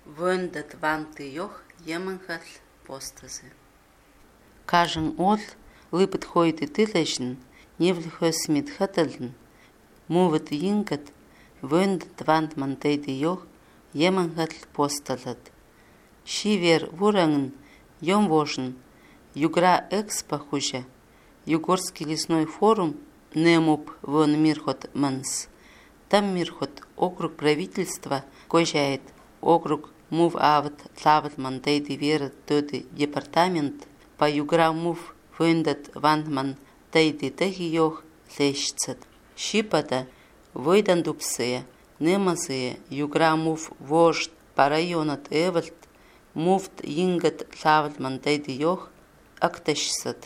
Вендет ванты йох еманхал постазы. Кажен ол лыпет ходит и тылешн, не влихос смит хаталн, муват ингат, вендет вант мантейды йох еманхал посталат. Шивер вурангн, йом вошн, югра экспо хужа, Югорский лесной форум немуп вон мирхот манс. Там мирхот округ правительства кожает округ мув авт лават мантейды верат тоды департамент по югра мув вендат вантман тейды теги йох лещцет. Шипада войдандупсея немазея югра мув вождь по районат эвальт мувт ингат лават мантейды йох актащсет.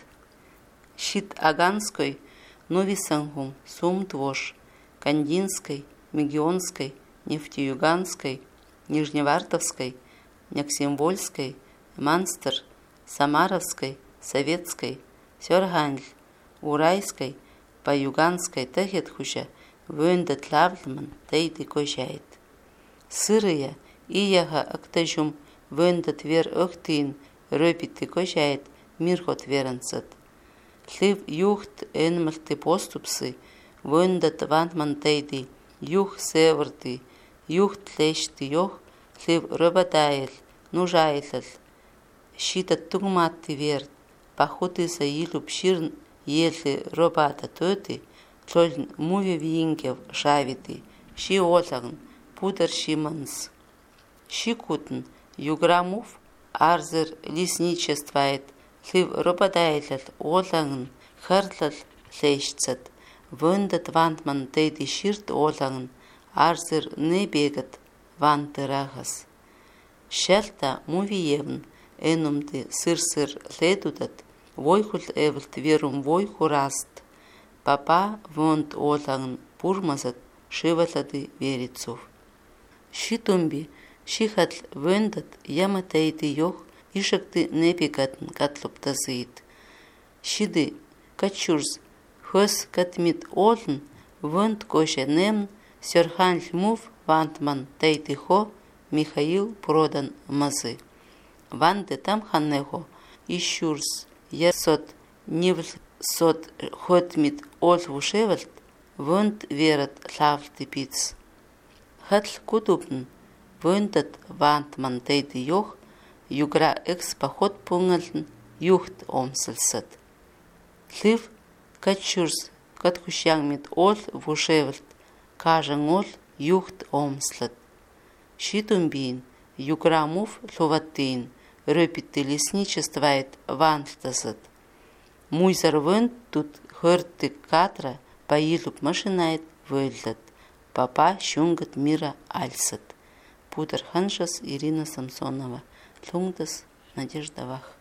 Щит Аганской, Новисангум, Сумтвош, Кандинской, Мегионской, Нефтеюганской, Нижневартовской, Няксимвольской, Манстер, Самаровской, Советской, Сёрганль, Урайской, Паюганской Техетхуща, Вендет Лавлман, Тейды Кожает. Сырыя, Ияга Актажум, Вендет Вер Охтин, Рöпиты Кожает, Мирхот Веренцет. Лив юхт энмалты поступсы, вендат вантман тейди, юх северти, юхт лешти йох, лив рыбадайл, нужайлал. Щита тугматты верт, пахуты за илюб ширн, ели робата төти, тлольн муви вингев шавити, ши олагн, пудер шиманс. Шикутн, юграмув, арзер лесничествает, лив робадайлал олагн, харлал лещцет, вендат вантман тейди ширт олагн, арзер небегат вантерахас. Шелта мувиевн, энумды сыр-сыр ледудат, войхул эвлт верум войху раст, папа вонт олагн пурмазат, шивалады верицув. Шитумби, шихатл вендат яма тейди йох, ишакты небегатн катлуптазыит. Шиды качурс хос катмит олн, вент коше нем, сёрхан льмув вантман тейди хо, Михаил продан мазы. Ванды там ханнего, ищурс, ясот, нивл сот хотмит олвушевальт, вент верат лавлты пиц. Хатл кутупн, вендат вантман тейди йох, югра экспоход пунгалн, юхт омсалсат. Лив качурс катхущангмит ол вушевальт, кажан ол юхт омслат. Шитумбин, юграмув ловаттин, рöпитты лесничествает вантлтасат. Муйзар вент тут хырты катра, поилуп машинает выльдат, папа щунгат мира альсат. Путер Ханшас, Ирина Самсонова. Лунгдас, Надежда Вах.